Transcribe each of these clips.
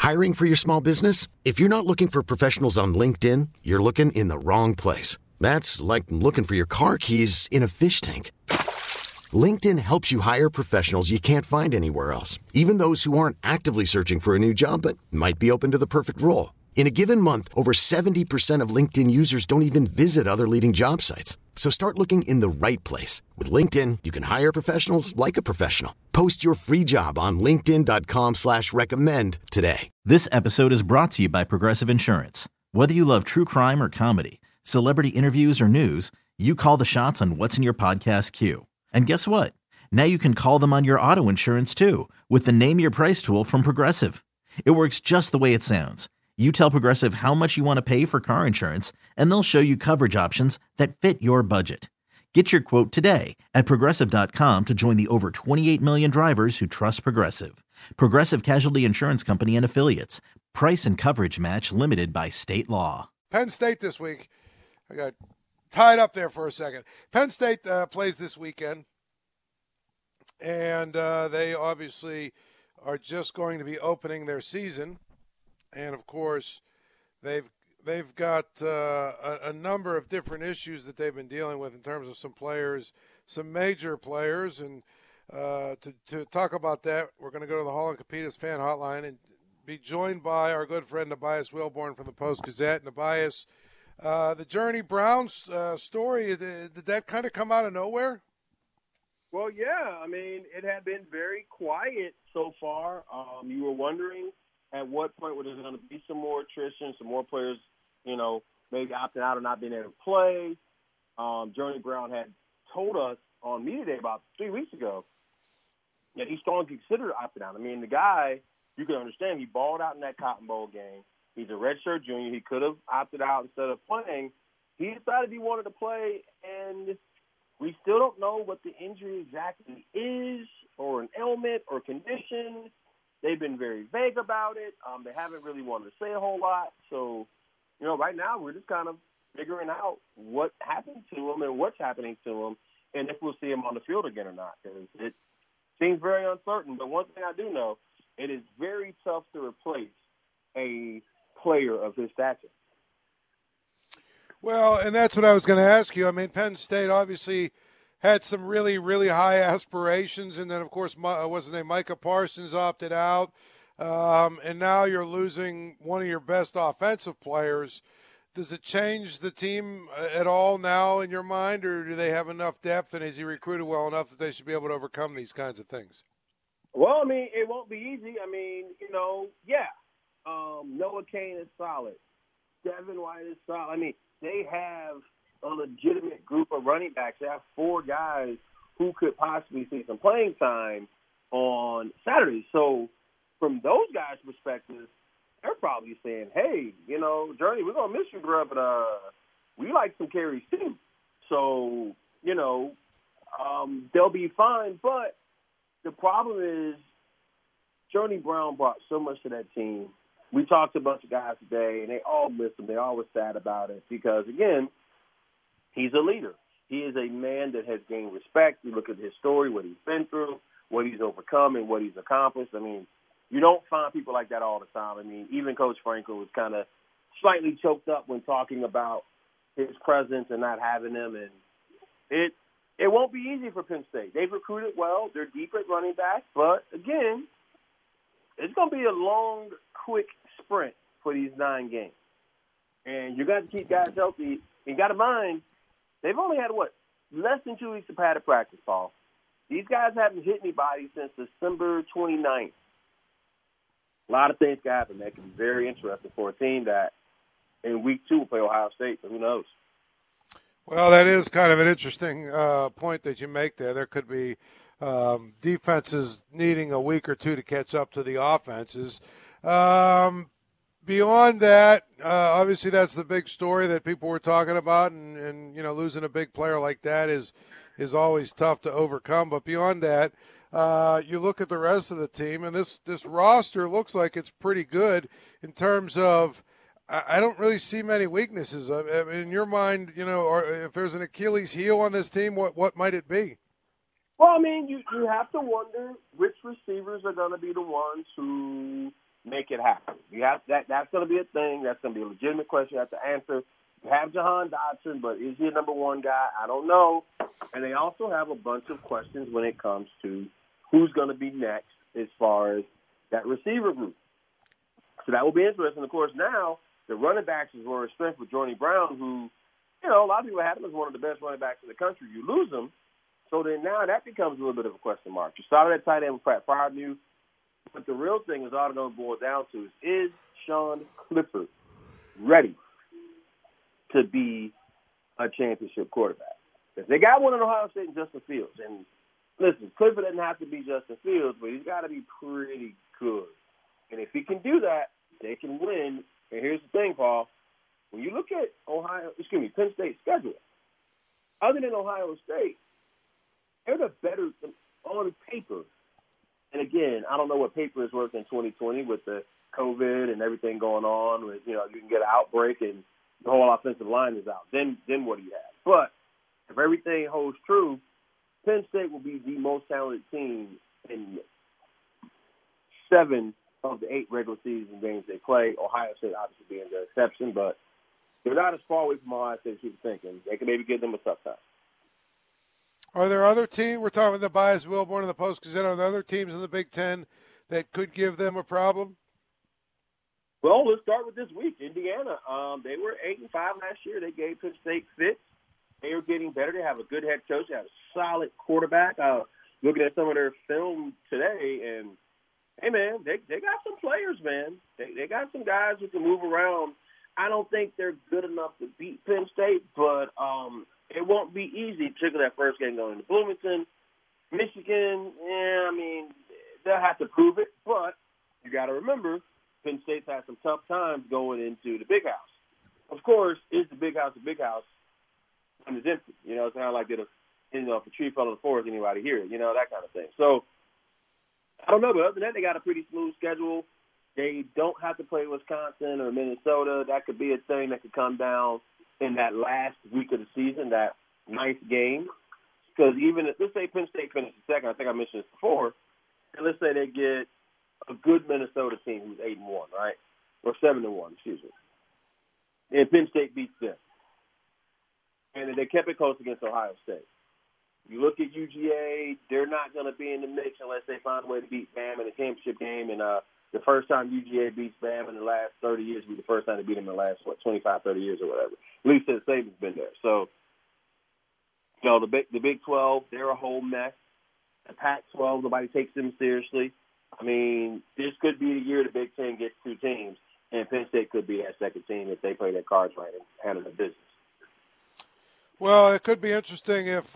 Hiring for your small business? If you're not looking for professionals on LinkedIn, you're looking in the wrong place. That's like looking for your car keys in a fish tank. LinkedIn helps you hire professionals you can't find anywhere else, even those who aren't actively searching for a new job but might be open to the perfect role. In a given month, over 70% of LinkedIn users don't even visit other leading job sites. So start looking in the right place. With LinkedIn, you can hire professionals like a professional. Post your free job on linkedin.com/recommend today. This episode is brought to you by Progressive Insurance. Whether you love true crime or comedy, celebrity interviews or news, you call the shots on what's in your podcast queue. And guess what? Now you can call them on your auto insurance too with the Name Your Price tool from Progressive. It works just the way it sounds. You tell Progressive how much you want to pay for car insurance, and they'll show you coverage options that fit your budget. Get your quote today at Progressive.com to join the over 28 million drivers who trust Progressive. Progressive Casualty Insurance Company and Affiliates. Price and coverage match limited by state law. Penn State this week. I got tied up there for a second. Penn State plays this weekend, and they obviously are just going to be opening their season. And, of course, they've got a number of different issues that they've been dealing with in terms of some players, some major players. And to talk about that, we're going to go to the Hall and Capitas fan hotline and be joined by our good friend Tobias Wilborn from the Post-Gazette. Tobias, the Journey Browns story, did that kind of come out of nowhere? Well, yeah. I mean, it had been very quiet so far. You were wondering at what point was there going to be some more attrition, some more players, maybe opting out or not being able to play. Journey Brown had told us on Media Day about 3 weeks ago that he strongly considered opting out. I mean, the guy, you can understand, he balled out in that Cotton Bowl game. He's a redshirt junior. He could have opted out instead of playing. He decided he wanted to play, and we still don't know what the injury exactly is or an ailment or condition. They've been very vague about it. They haven't really wanted to say a whole lot. So, right now we're just kind of figuring out what happened to him and what's happening to him and if we'll see him on the field again or not. Because it seems very uncertain. But one thing I do know, it is very tough to replace a player of his stature. Well, and that's what I was going to ask you. I mean, Penn State obviously had some really, really high aspirations, and then, of course, what's his name, Micah Parsons opted out, and now you're losing one of your best offensive players. Does it change the team at all now in your mind, or do they have enough depth, and is he recruited well enough that they should be able to overcome these kinds of things? Well, I mean, it won't be easy. I mean, Noah Cain is solid. Devin White is solid. I mean, they have a legitimate group of running backs. They have 4 guys who could possibly see some playing time on Saturday. So from those guys' perspective, they're probably saying, hey, Journey, we're going to miss you, bro, but we like some carries too. So, they'll be fine. But the problem is Journey Brown brought so much to that team. We talked to a bunch of guys today, and they all miss him. They all were sad about it because, again, he's a leader. He is a man that has gained respect. You look at his story, what he's been through, what he's overcome, and what he's accomplished. I mean, you don't find people like that all the time. I mean, even Coach Frankel was kind of slightly choked up when talking about his presence and not having him. And it won't be easy for Penn State. They've recruited well. They're deep at running back. But, again, it's going to be a long, quick sprint for these 9 games. And you got to keep guys healthy. You got to mind, they've only had, less than 2 weeks of padded practice, Paul. These guys haven't hit anybody since December 29th. A lot of things can happen. That can be very interesting for a team that in week 2 will play Ohio State, but who knows? Well, that is kind of an interesting point that you make there. There could be defenses needing a week or 2 to catch up to the offenses. Beyond that, obviously that's the big story that people were talking about, and losing a big player like that is always tough to overcome. But beyond that, you look at the rest of the team, and this roster looks like it's pretty good in terms of I don't really see many weaknesses. In your mind, or if there's an Achilles heel on this team, what might it be? Well, I mean, you have to wonder which receivers are going to be the ones who make it happen. You have that's going to be a thing. That's going to be a legitimate question you have to answer. You have Jahan Dotson, but is he a number one guy? I don't know. And they also have a bunch of questions when it comes to who's going to be next as far as that receiver group. So that will be interesting. Of course, now the running backs is where his strength with Jordan Brown, who, a lot of people have him as one of the best running backs in the country. You lose him. So then now that becomes a little bit of a question mark. You started at tight end with Pratt Farview. But the real thing is all it's going to boil down to is Sean Clifford ready to be a championship quarterback? Because they got one in Ohio State and Justin Fields. And listen, Clifford doesn't have to be Justin Fields, but he's got to be pretty good. And if he can do that, they can win. And here's the thing, Paul. When you look at Penn State's schedule, other than Ohio State, they're the better on paper. And again, I don't know what paper is worth in 2020 with the COVID and everything going on. With you can get an outbreak and the whole offensive line is out. Then what do you have? But if everything holds true, Penn State will be the most talented team in 7 of the 8 regular season games they play. Ohio State obviously being the exception, but they're not as far away from Ohio State as you're thinking. They can maybe give them a tough time. Are there other teams, we're talking about the Bias Wilborn and the Post-Gazette, are there other teams in the Big Ten that could give them a problem? Well, let's start with this week. Indiana, they were 8-5 last year. They gave Penn State fits. They are getting better. They have a good head coach. They have a solid quarterback. Looking at some of their film today, and, hey, man, they got some players, man. They got some guys who can move around. I don't think they're good enough to beat Penn State, but it won't be easy, particularly that first game going to Bloomington. Michigan, they'll have to prove it, but you got to remember, Penn State's had some tough times going into the Big House. Of course, is the Big House when it's empty? It's kind of like if a tree fell in the forest, anybody hear it? That kind of thing. So, I don't know, but other than that, they got a pretty smooth schedule. They don't have to play Wisconsin or Minnesota. That could be a thing that could come down in that last week of the season, that 9th game. Because even if, let's say Penn State finishes second, I think I mentioned this before, and let's say they get a good Minnesota team who's 8-1, right? Or 7-1, excuse me. And Penn State beats them. And they kept it close against Ohio State. You look at UGA, they're not going to be in the mix unless they find a way to beat Bam in the championship game. And the first time UGA beats Bam in the last 30 years will be the first time they beat them in the last, 25, 30 years or whatever. At least since Saban's been there. So, the Big 12, they're a whole mess. The Pac-12, nobody takes them seriously. This could be the year the Big Ten gets 2 teams, and Penn State could be that second team if they play their cards right and handle the business. Well, it could be interesting if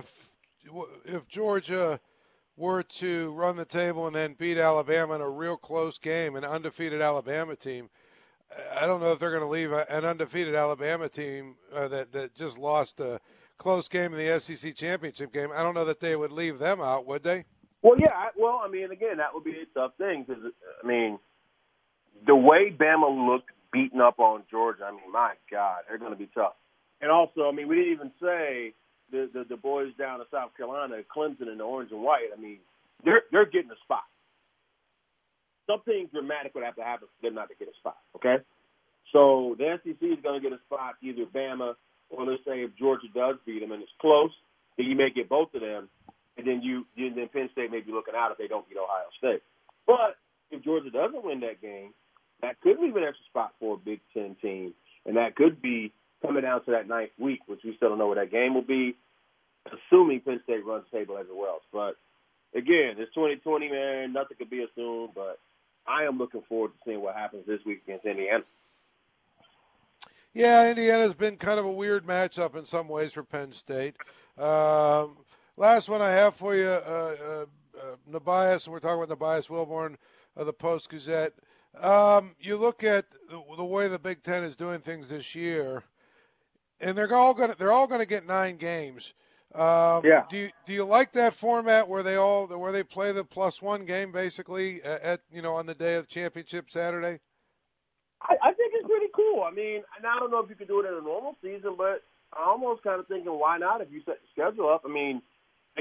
Georgia were to run the table and then beat Alabama in a real close game, an undefeated Alabama team. I don't know if they're going to leave an undefeated Alabama team that just lost a close game in the SEC championship game. I don't know that they would leave them out, would they? Well, yeah. Well, again, that would be a tough thing because, the way Bama looked beaten up on Georgia, my God, they're going to be tough. And also, we didn't even say the boys down in South Carolina, Clemson in the orange and white. They're getting a spot. Something dramatic would have to happen for them not to get a spot, okay? So the SEC is going to get a spot, either Bama or let's say if Georgia does beat them and it's close, then you may get both of them, and then then Penn State may be looking out if they don't beat Ohio State. But if Georgia doesn't win that game, that could leave an extra spot for a Big Ten team, and that could be coming down to that 9th week, which we still don't know what that game will be, assuming Penn State runs the table everywhere else. But, again, it's 2020, man. Nothing could be assumed, but I am looking forward to seeing what happens this week against Indiana. Yeah, Indiana's been kind of a weird matchup in some ways for Penn State. Last one I have for you, Nebias, and we're talking about Nebias Wilborn of the Post-Gazette. You look at the way the Big Ten is doing things this year, and they're all going to get 9 games. Yeah. Do you like that format where they play the +1 game basically at on the day of championship Saturday? I think it's pretty cool. And I don't know if you could do it in a normal season, but I'm almost kind of thinking, why not if you set the schedule up?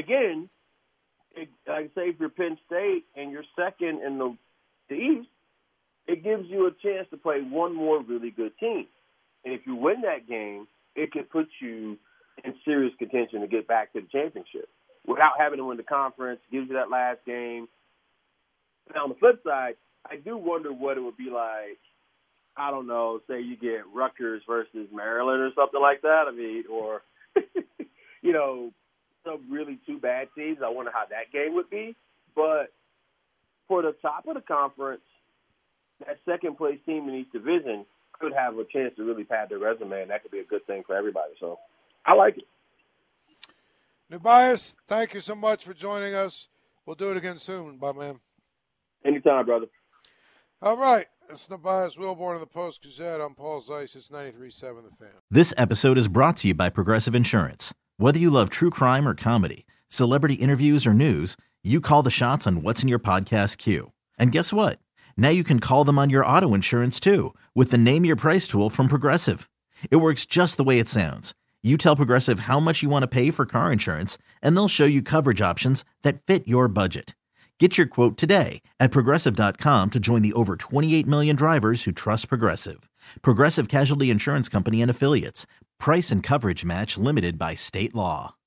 Again, like I say, if you're Penn State and you're second in the East, it gives you a chance to play one more really good team. And if you win that game, it could put you in serious contention to get back to the championship. Without having to win the conference, gives you that last game. Now, on the flip side, I do wonder what it would be like, I don't know, say you get Rutgers versus Maryland or something like that. I mean, or, you know, some really two bad teams. I wonder how that game would be. But for the top of the conference, that second-place team in each division could have a chance to really pad their resume, and that could be a good thing for everybody. So I like it. Nebias, thank you so much for joining us. We'll do it again soon, my man. Anytime, brother. All right. It's Nebias Wilborn of the Post-Gazette. I'm Paul Zeiss. It's 93.7 The Fan. This episode is brought to you by Progressive Insurance. Whether you love true crime or comedy, celebrity interviews or news, you call the shots on what's in your podcast queue. And guess what? Now you can call them on your auto insurance too with the Name Your Price tool from Progressive. It works just the way it sounds. You tell Progressive how much you want to pay for car insurance, and they'll show you coverage options that fit your budget. Get your quote today at Progressive.com to join the over 28 million drivers who trust Progressive. Progressive Casualty Insurance Company and Affiliates. Price and coverage match limited by state law.